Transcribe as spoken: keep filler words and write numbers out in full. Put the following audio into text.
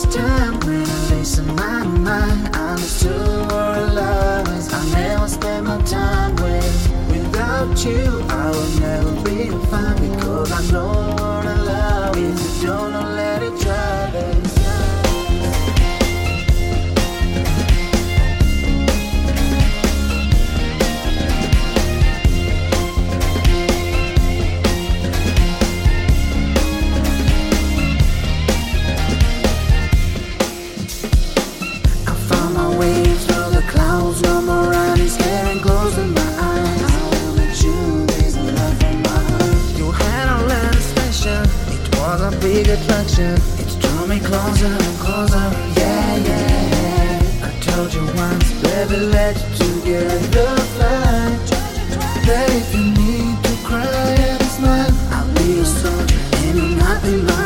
first time when I listen my mind, I understood what love is. I never spent my time with. Without you, I will never be fine, because I know what I love. If you don't know, let it try, baby. Big attraction, it drew me closer and closer, yeah, yeah. I told you once, baby, let's together fly. That if you need to cry and smile, I'll be your soldier and you'll not be mine.